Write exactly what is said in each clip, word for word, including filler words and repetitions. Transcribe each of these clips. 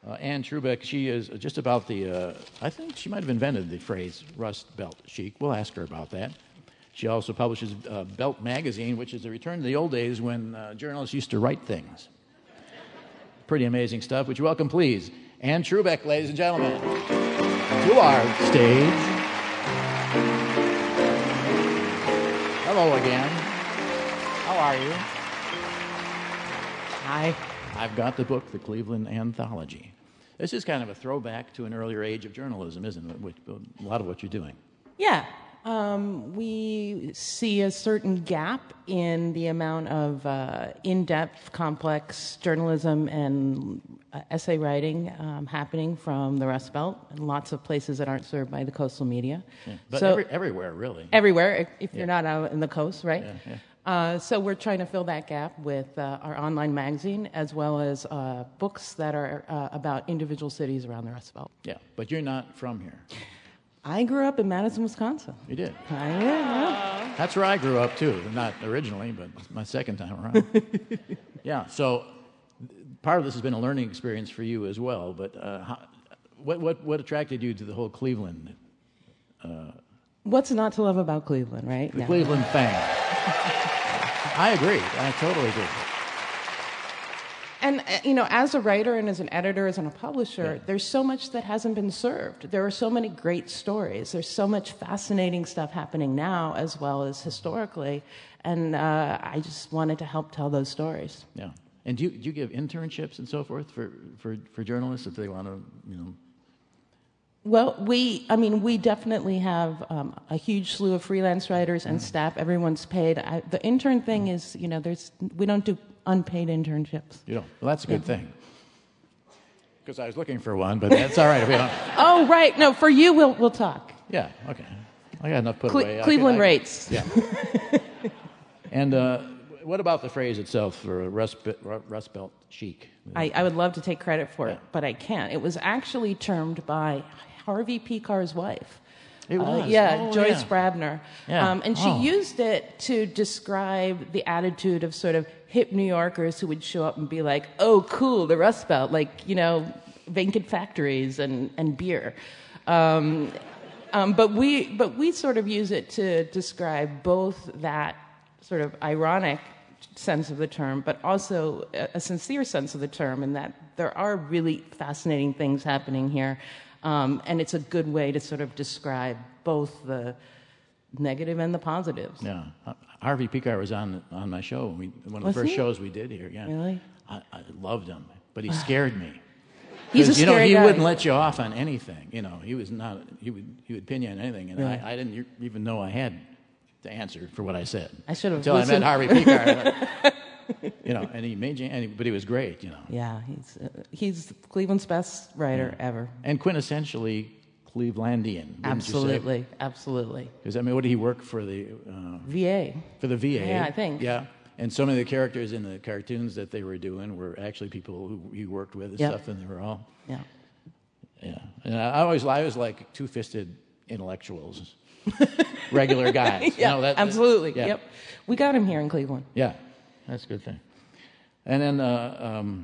Uh, Anne Trubeck, she is just about the, uh, I think she might have invented the phrase Rust Belt chic. We'll ask her about that. She also publishes uh, Belt Magazine, which is a return to the old days when uh, journalists used to write things. Pretty amazing stuff. Would you welcome, please, Anne Trubeck, ladies and gentlemen, to our stage. Hello again. How are you? Hi. I've got the book, The Cleveland Anthology. This is kind of a throwback to an earlier age of journalism, isn't it? Which, a lot of what you're doing. Yeah. Um, we see a certain gap in the amount of uh, in-depth, complex journalism and uh, essay writing um, happening from the Rust Belt and lots of places that aren't served by the coastal media. Yeah. But so, every, everywhere, really. Everywhere, if, if yeah. you're not out in the coast, right? Yeah, yeah. Uh, so we're trying to fill that gap with uh, our online magazine as well as uh, books that are uh, about individual cities around the Rust Belt. Yeah, but you're not from here. I grew up in Madison, Wisconsin. You did? I did, yeah. That's where I grew up, too. Not originally, but my second time around. Yeah, so part of this has been a learning experience for you as well, but uh, how, what, what, what attracted you to the whole Cleveland? Uh, What's not to love about Cleveland, right? The no. Cleveland thing. I agree. I totally agree. And, uh, you know, as a writer and as an editor, as a publisher, Yeah. there's so much that hasn't been served. There are so many great stories. There's so much fascinating stuff happening now as well as historically. And uh, I just wanted to help tell those stories. Yeah. And do you, do you give internships and so forth for, for, for journalists if they want to, you know? Well, we, I mean, we definitely have um, a huge slew of freelance writers and staff. Everyone's paid. I, the intern thing is, you know, there's we don't do unpaid internships. You don't? Well, that's a good yeah. thing. Because I was looking for one, but that's all right if we don't. Oh, right. No, for you, we'll we'll talk. Yeah. Okay. I got enough put Cle- away. Cleveland I, I, rates. Yeah. And uh, what about the phrase itself for Rust, Rust Belt chic? I, I would love to take credit for yeah. it, but I can't. It was actually termed by Harvey Picar's wife. It was? Uh, yeah, oh, Joyce yeah. Brabner. Yeah. Um, and she oh. used it to describe the attitude of sort of hip New Yorkers who would show up and be like, oh, cool, the Rust Belt, like, you know, vacant factories and, and beer. Um, um, but we but we sort of use it to describe both that sort of ironic sense of the term, but also a, a sincere sense of the term, in that there are really fascinating things happening here. Um, and it's a good way to sort of describe both the negative and the positives. Yeah. Harvey Picar was on on my show. We, one of was the first he? shows we did here. Yeah. Really? I, I loved him, but he scared me. He's a you know, scary he guy. wouldn't let you off on anything. You know, he was not. He would he would pin you on anything, and Really? I, I didn't even know I had to answer for what I said. I should have until listened. I met Harvey Picar. You know, and he made you, and he, but he was great. You know. Yeah, he's uh, he's Cleveland's best writer Yeah. ever. And quintessentially Clevelandian. Absolutely, absolutely. Because I mean, what did he work for the uh, V A. for the V A? Yeah, I think. Yeah. And so many of the characters in the cartoons that they were doing were actually people who he worked with and Yep. stuff, and they were all. Yeah. Yeah. And I always, I was like two-fisted intellectuals, regular guys. Yeah, you know, that, absolutely. Yeah. Yep. We got him here in Cleveland. Yeah, that's a good thing. And then, uh, um,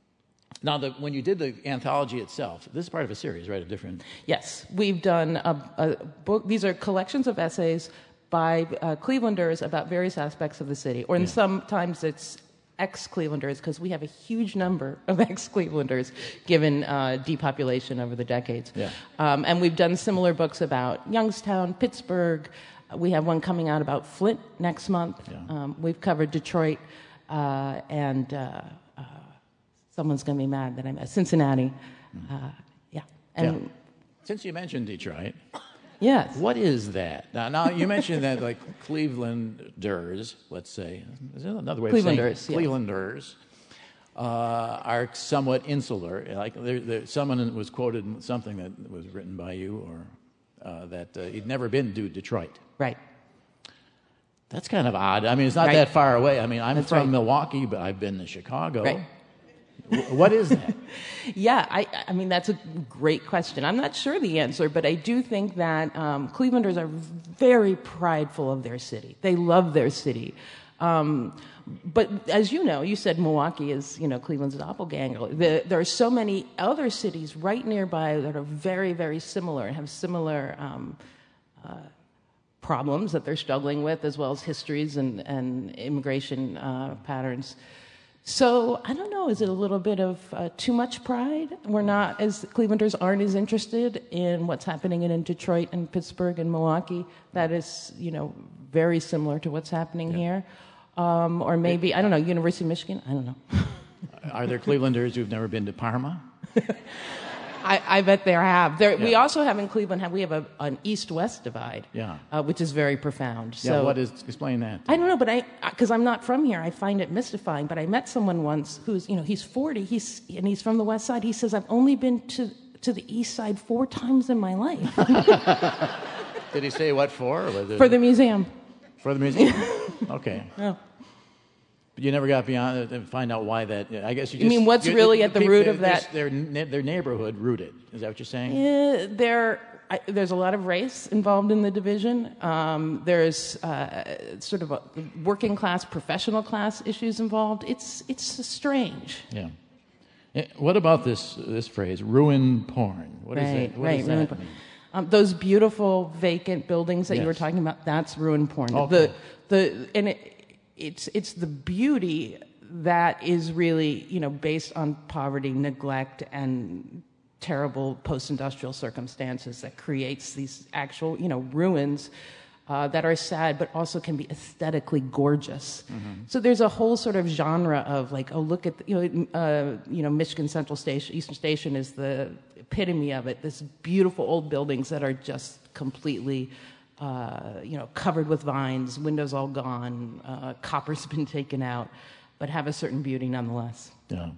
now the, when you did the anthology itself, this is part of a series, right? A different. Yes, we've done a, a book. These are collections of essays by uh, Clevelanders about various aspects of the city, or in Yeah. sometimes it's ex-Clevelanders, because we have a huge number of ex-Clevelanders given uh, depopulation over the decades. Yeah. Um, and we've done similar books about Youngstown, Pittsburgh. We have one coming out about Flint next month. Yeah. Um, we've covered Detroit, uh, and uh, uh, someone's going to be mad that I'm at Cincinnati. Uh, yeah. And Yeah. Since you mentioned Detroit, yes. what is that? Now, now you mentioned that like Clevelanders, let's say, is there another way of saying Clevelanders, yeah. Clevelanders uh, are somewhat insular. Like there, there, someone was quoted in something that was written by you, or uh, that uh, he'd never been to Detroit. Right. That's kind of odd. I mean, it's not Right. that far away. I mean, I'm That's from right. Milwaukee, but I've been to Chicago. Right. W- What is that? Yeah, I, I mean, that's a great question. I'm not sure the answer, but I do think that um, Clevelanders are very prideful of their city. They love their city. Um, but as you know, you said Milwaukee is, you know, Cleveland's doppelganger. The, there are so many other cities right nearby that are very, very similar and have similar um, uh, problems that they're struggling with, as well as histories and, and immigration uh, patterns. So I don't know, is it a little bit of uh, too much pride? We're not, as Clevelanders aren't as interested in what's happening in, in Detroit and Pittsburgh and Milwaukee. That is, you know, very similar to what's happening yeah. here. Um, or maybe, I don't know, University of Michigan? I don't know. Are there Clevelanders who've never been to Parma? I, I bet there have. There, yeah. We also have in Cleveland, have, we have a, an east-west divide, yeah. uh, which is very profound. Yeah, so, what is, explain that. I don't know, but I, because I'm not from here, I find it mystifying, but I met someone once who's, you know, he's forty, he's, and he's from the west side. He says, I've only been to, to the east side four times in my life. Did he say what for? Or was it, for the museum. For the museum? Okay. Yeah. But you never got beyond it and find out why that. I guess you just. You mean what's really at the root of that? Their their neighborhood rooted. Is that what you're saying? Yeah, there. I, there's a lot of race involved in the division. Um, there's uh, sort of a working class, professional class issues involved. It's it's strange. Yeah. What about this this phrase, ruin porn? What right, is that? What right, does that mean? Um, those beautiful vacant buildings that yes. you were talking about, that's ruin porn. Okay. The the and it. It's it's the beauty that is really, you know, based on poverty, neglect, and terrible post-industrial circumstances that creates these actual, you know, ruins uh, that are sad, but also can be aesthetically gorgeous. Mm-hmm. So there's a whole sort of genre of like, oh, look at the, you know, uh, you know, Michigan Central Station, Eastern Station is the epitome of it. This beautiful old buildings that are just completely. Uh, you know, covered with vines, windows all gone, uh, copper's been taken out, but have a certain beauty nonetheless. Yeah.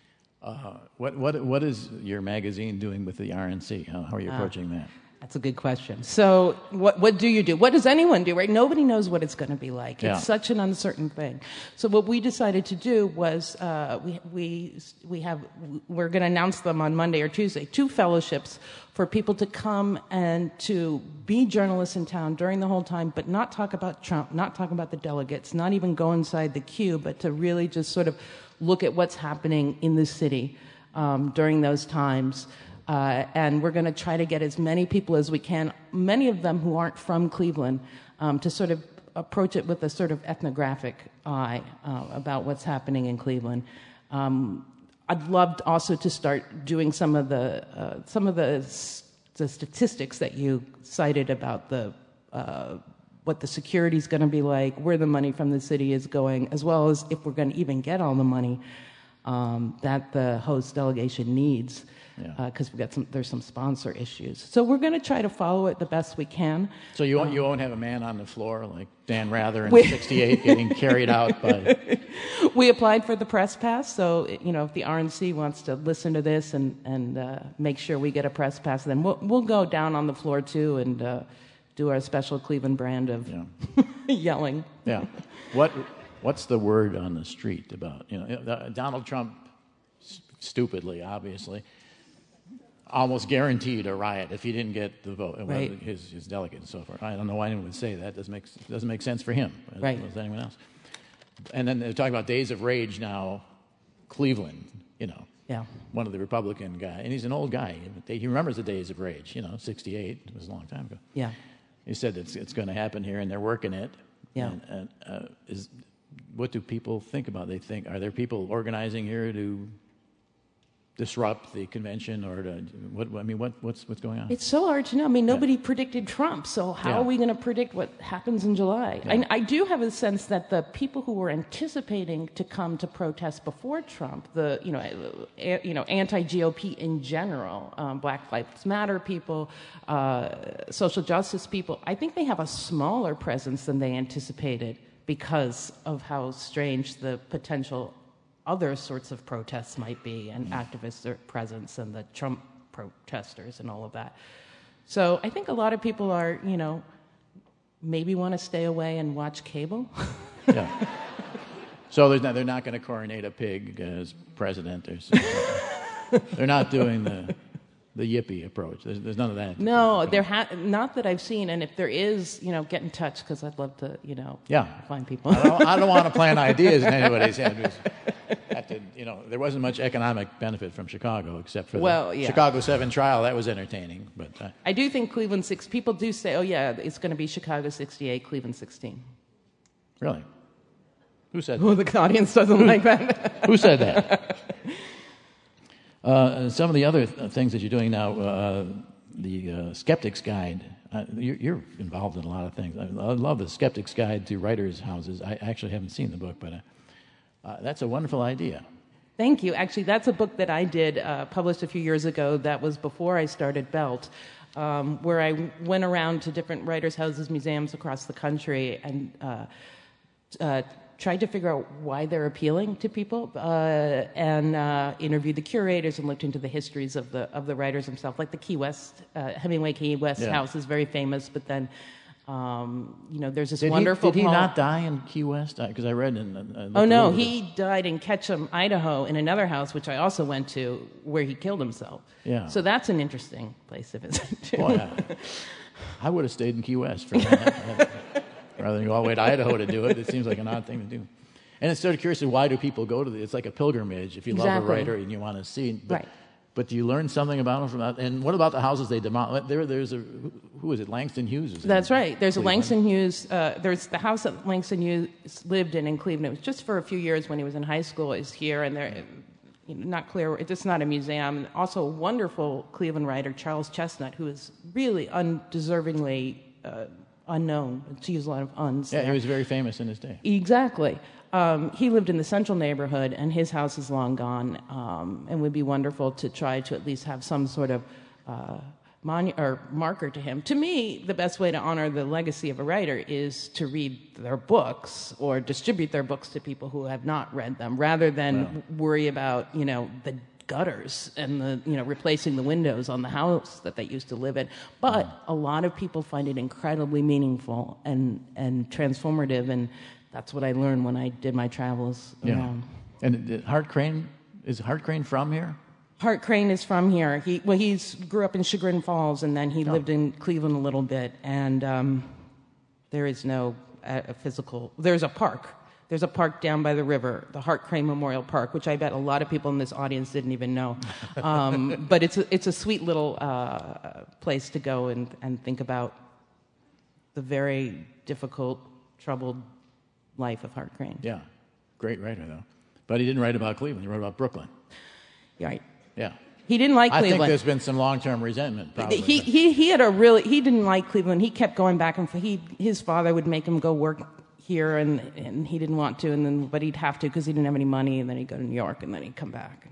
Uh, what what what is your magazine doing with the R N C? How, how are you approaching uh, that? That's a good question. So, what what do you do? What does anyone do? Right? Nobody knows what it's going to be like. Yeah. It's such an uncertain thing. So, what we decided to do was uh, we we we have we're going to announce them on Monday or Tuesday. Two fellowships for people to come and to be journalists in town during the whole time, but not talk about Trump, not talk about the delegates, not even go inside the queue, but to really just sort of look at what's happening in the city um, during those times. Uh, and we're going to try to get as many people as we can, many of them who aren't from Cleveland, um, to sort of approach it with a sort of ethnographic eye uh, about what's happening in Cleveland. Um, I'd love also to start doing some of the uh, some of the, the statistics that you cited about the uh, what the security is going to be like, where the money from the city is going, as well as if we're going to even get all the money um, that the host delegation needs. Because yeah. uh, we got some, there's some sponsor issues. So we're going to try to follow it the best we can. So you won't, um, you won't have a man on the floor like Dan Rather in sixty-eight getting carried out by... We applied for the press pass, so you know if the R N C wants to listen to this and, and uh, make sure we get a press pass, then we'll, we'll go down on the floor too and uh, do our special Cleveland brand of yeah. yelling. Yeah. What What's the word on the street about, you know, Donald Trump, stupidly, obviously, almost guaranteed a riot if he didn't get the vote, right. his, his delegate and so forth. I don't know why anyone would say that. It doesn't make, doesn't make sense for him as right. well as anyone else. And then they're talking about Days of Rage now, Cleveland, you know, yeah. one of the Republican guy. And he's an old guy. He remembers the Days of Rage, you know, sixty-eight. It was a long time ago. Yeah. He said it's, it's going to happen here, and they're working it. Yeah. And, and, uh, is, what do people think about? They think, are there people organizing here to disrupt the convention, or to what? I mean, what, what's what's going on? It's so hard to know. I mean, nobody yeah. predicted Trump, so how yeah. are we going to predict what happens in July? Yeah. I, I do have a sense that the people who were anticipating to come to protest before Trump, the you know, a, you know, anti-G O P in general, um, Black Lives Matter people, uh, social justice people, I think they have a smaller presence than they anticipated because of how strange the potential other sorts of protests might be, and activist presence, and the Trump protesters and all of that. So I think a lot of people are, you know, maybe want to stay away and watch cable. Yeah. So there's not, they're not going to coronate a pig as president or something. They're not doing the the yippee approach. There's, there's none of that. No, there ha- not that I've seen, and if there is, you know, get in touch because I'd love to, you know, yeah. find people. I don't, I don't want to plant ideas in anybody's head. Have to, you know, there wasn't much economic benefit from Chicago except for the well, yeah. Chicago seven trial. That was entertaining, but uh, I do think Cleveland six. People do say, "Oh yeah, it's going to be Chicago sixty-eight, Cleveland sixteen." Really, who said Well, that? the audience doesn't like that. Who said that? Uh, some of the other th- things that you're doing now, uh, the uh, Skeptic's Guide. Uh, you're, you're involved in a lot of things. I, I love the Skeptic's Guide to Writers' Houses. I actually haven't seen the book, but uh, uh, that's a wonderful idea. Thank you. Actually, that's a book that I did, uh, published a few years ago. That was before I started Belt, um, where I went around to different writers' houses, museums across the country, and uh, uh, tried to figure out why they're appealing to people, uh, and uh, interviewed the curators and looked into the histories of the of the writers themselves. Like the Key West, uh, Hemingway Key West Yeah. house is very famous, but then, um, you know, there's this Did wonderful he, did he poem- not die in Key West? Because I, I read in. Uh, Oh no, he died in Ketchum, Idaho, in another house, which I also went to, where he killed himself. Yeah. So that's an interesting place to visit too. Boy, I, I would have stayed in Key West for that. Rather than go all the way to Idaho to do it. It seems like an odd thing to do. And it's sort of curious, why do people go to the, it's like a pilgrimage if you love a Exactly. writer and you want to see. But, Right. but do you learn something about them from that? And what about the houses they demolished? There, there's a, who is it, Langston Hughes? Is That's in right. There's a Cleveland. Langston Hughes. Uh, there's the house that Langston Hughes lived in in Cleveland. It was just for a few years when he was in high school. Is here, and they're you know, not clear. It's not a museum. Also, a wonderful Cleveland writer, Charles Chestnut, who is really undeservingly uh, unknown. To use a lot of uns. Yeah, there. he was very famous in his day. Exactly. Um, he lived in the central neighborhood, and his house is long gone. Um, and would be wonderful to try to at least have some sort of uh, monu- or marker to him. To me, the best way to honor the legacy of a writer is to read their books or distribute their books to people who have not read them, rather than Wow. worry about you know the gutters and the you know replacing the windows on the house that they used to live in. But a lot of people find it incredibly meaningful and and transformative, and that's what I learned when I did my travels Yeah. around. And uh, Hart Crane, is Hart Crane from here? Hart Crane is from here. He well, he's grew up in Chagrin Falls, and then he Oh. lived in Cleveland a little bit. And um, there is no uh, physical. There's a park. There's a park down by the river, the Hart Crane Memorial Park, which I bet a lot of people in this audience didn't even know. Um, but it's a, it's a sweet little uh, place to go and, and think about the very difficult, troubled life of Hart Crane. Yeah. Great writer, though. But he didn't write about Cleveland. He wrote about Brooklyn. Right. Yeah. He didn't like I Cleveland. think there's been some long-term resentment, probably. He, but- he he had a really he didn't like Cleveland. He kept going back and forth. He his father would make him go work here, and and he didn't want to, and then but he'd have to because he didn't have any money, and then he'd go to New York, and then he'd come back.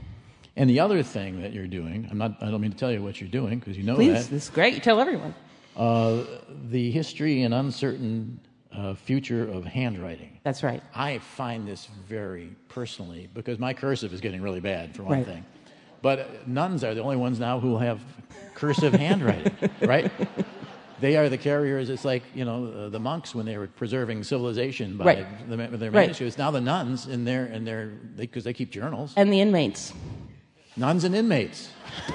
And the other thing that you're doing, I'm not, I don't mean to tell you what you're doing because you know Please, that. this is great. Tell everyone. Uh, the history and uncertain uh, future of handwriting. That's right. I find this very personally because my cursive is getting really bad for one Right. thing. But nuns are the only ones now who have cursive handwriting, right? They are the carriers. It's like, you know, uh, the monks when they were preserving civilization by Right. the, their Right. manuscripts. Now the nuns in their in their because they, they keep journals. And the inmates. Nuns and inmates.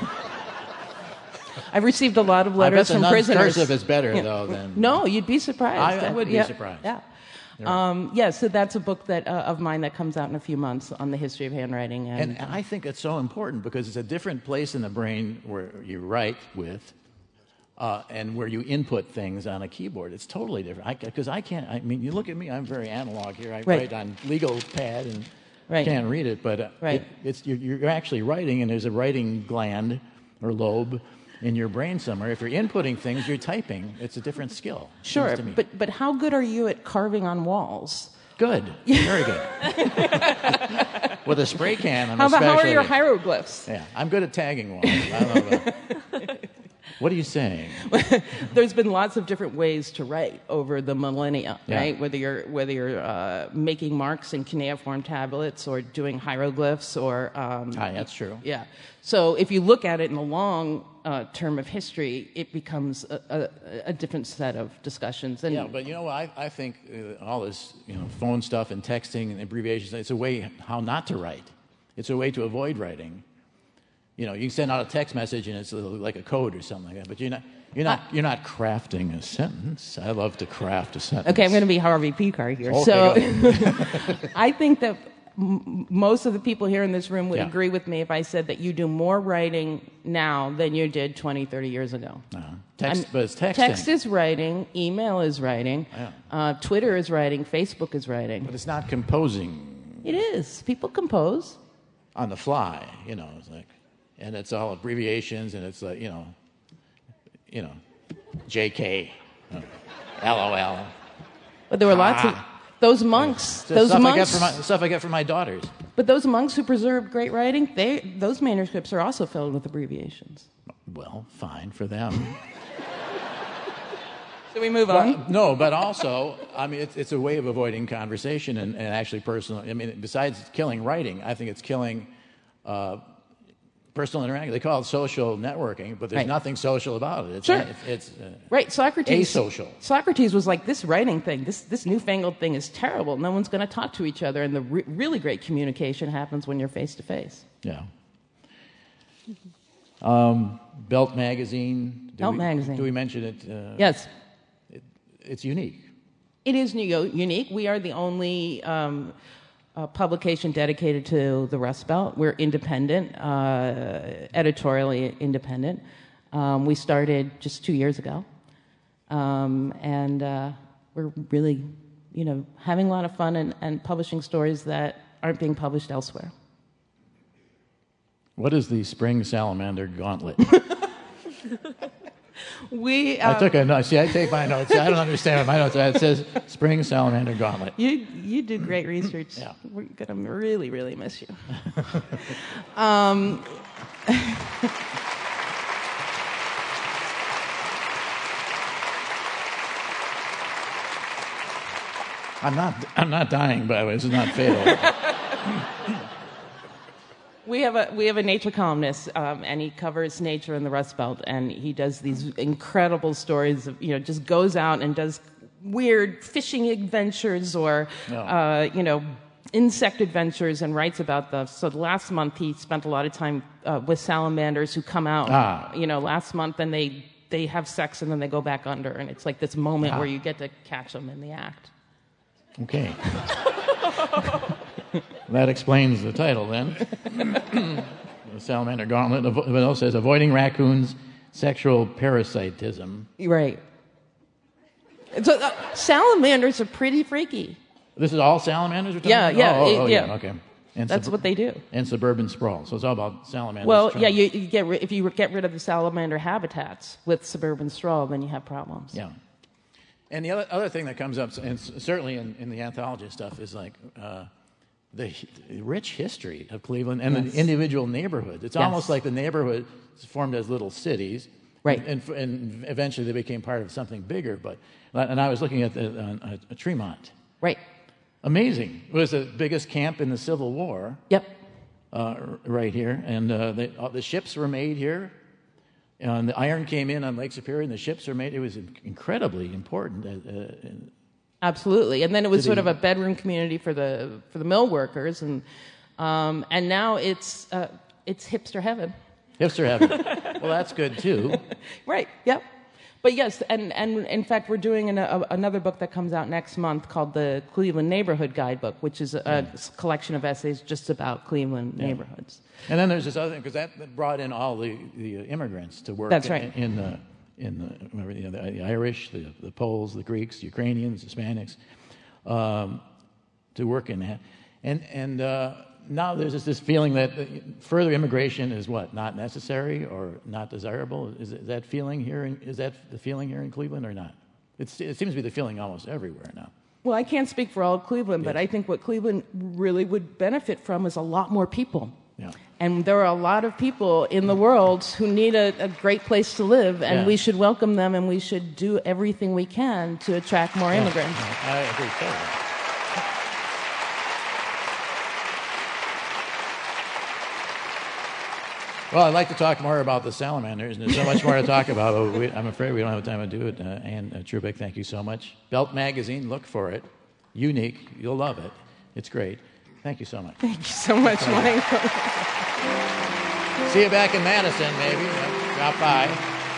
I've received a lot of I bet letters the from nun's prisoners. cursive is better though than No, you'd be surprised. I- I would be Yeah, surprised. Yeah. Um, yeah, so that's a book that uh, of mine that comes out in a few months on the history of handwriting. And, And, and I think it's so important because it's a different place in the brain where you write with uh, and where you input things on a keyboard. It's totally different. Because I, I can't, I mean, you look at me, I'm very analog here. I Right. write on legal pad and Right. can't read it, but uh, Right. it, it's, you're, you're actually writing, and there's a writing gland or lobe in your brain somewhere. If you're inputting things, you're typing. It's a different skill. it seems sure, to me. but but how good are you at carving on walls? Good. Very good. With a spray can, I'm How about how are especially your good. hieroglyphs? Yeah, I'm good at tagging walls. I don't know about. What are you saying? There's been lots of different ways to write over the millennia, Yeah. right? Whether you're whether you're uh, making marks in cuneiform tablets or doing hieroglyphs or um, Hi, that's true. yeah. So if you look at it in the long uh, term of history, it becomes a, a, a different set of discussions. And Yeah, but you know what? I, I think uh, all this, you know, phone stuff and texting and abbreviations, it's a way how not to write. It's a way to avoid writing. you know, you can send out a text message and it's like a code or something like that. But you're not, you're not, you're not crafting a sentence. I love to craft a sentence. Okay, I'm going to be Harvey Picard here. Okay, so I think that m- most of the people here in this room would Yeah. agree with me if I said that you do more writing now than you did twenty, thirty years ago. Uh-huh. Text, I'm- but it's texting. Text is writing, email is writing, Yeah. uh, Twitter is writing, Facebook is writing. But it's not composing It is. People compose. on the fly, you know. It's like, and it's all abbreviations, and it's like, you know, you know, J K, uh, L O L. But there were lots of Ah. those monks. The Those stuff I get monks. for my, stuff I get from my daughters. But those monks who preserved great writing, they those manuscripts are also filled with abbreviations. Well, fine for them. Should we move on? But, no, but also, I mean, it's, it's a way of avoiding conversation and, and actually personal. I mean, besides killing writing, I think it's killing uh, personal interaction. They call it social networking, but there's Right. nothing social about it. It's, Sure. It's, it's uh, Right, Socrates. Asocial. Socrates was like, this writing thing, this this newfangled thing is terrible. No one's going to talk to each other, and the re- really great communication happens when you're face to face. yeah. Um, Belt magazine. Do Belt we, magazine. Do we mention it? Uh, Yes, It's unique. it is new, unique. We are the only um, uh, publication dedicated to the Rust Belt. We're independent, uh, editorially independent. Um, we started just two years ago, um, and uh, we're really, you know, having a lot of fun and, and publishing stories that aren't being published elsewhere. What is the Spring Salamander Gauntlet? We, I um, took a note. See, I take my notes. I don't understand what my notes are. It says Spring Salamander Gauntlet. you you did great research. Yeah. We're gonna really really miss you. um, I'm not. I'm not dying, by the way. This is not fatal. We have a we have a nature columnist, um, and he covers nature in the Rust Belt, and he does these incredible stories of, you know, just goes out and does weird fishing adventures or No. uh, you know, insect adventures, and writes about them. So last month he spent a lot of time uh, with salamanders who come out, Ah. you know, last month, and they they have sex and then they go back under, and it's like this moment Ah. where you get to catch them in the act. Okay. That explains the title then. The Salamander Gauntlet. Avo- It also says avoiding raccoons' sexual parasitism. Right. So uh, salamanders are pretty freaky. This is all salamanders we're talking Yeah, about? yeah, Oh, oh, it- oh, yeah. Okay. And That's sub- what they do. And suburban sprawl. So it's all about salamanders. Well, trying- yeah, you, you get ri- if you get rid of the salamander habitats with suburban straw, then you have problems. Yeah. And the other, other thing that comes up, and s- certainly in, in the anthology stuff, is like uh, the h- rich history of Cleveland and Yes. the individual neighborhoods. It's Yes. almost like the neighborhood is formed as little cities. Right. And, f- and eventually they became part of something bigger. But And I was looking at the, uh, uh, Tremont. Right. Amazing. It was the biggest camp in the Civil War. Yep. Uh, r- right here, and uh, they, uh, the ships were made here, and the iron came in on Lake Superior, and the ships were made. It was in- incredibly important. Uh, uh, and Absolutely. And then it was Did sort he- of a bedroom community for the for the mill workers, and um, and now it's uh, it's hipster heaven. hipster heaven. Well, that's good too. Right. Yep. But yes, and, and in fact, we're doing an, a, another book that comes out next month called the Cleveland Neighborhood Guidebook, which is a, a collection of essays just about Cleveland neighborhoods. And then there's this other thing because that that brought in all the, the immigrants to work. That's in, right. In the in the, you know, the, the Irish, the, the Poles, the Greeks, the Ukrainians, Hispanics, um, to work in that. And and uh, now there's just this feeling that further immigration is what, not necessary or not desirable. Is it- that feeling here? In, is that the feeling here in Cleveland or not? It's, it seems to be the feeling almost everywhere now. Well, I can't speak for all of Cleveland, but Yes. I think what Cleveland really would benefit from is a lot more people. Yeah. And there are a lot of people in the world who need a, a great place to live, and Yeah. we should welcome them, and we should do everything we can to attract more immigrants. Yeah, I agree totally. Well, I'd like to talk more about the salamanders, and there's so much more to talk about. But we, I'm afraid we don't have time to do it. Uh, Ann uh, Trubick, thank you so much. Belt Magazine, look for it. Unique. You'll love it. It's great. Thank you so much. Thank you so much, Mike. See you back in Madison, maybe. Yeah, drop by.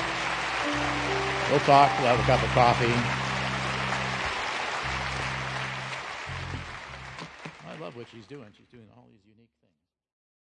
We'll talk. We'll have a cup of coffee. I love what she's doing. She's doing all these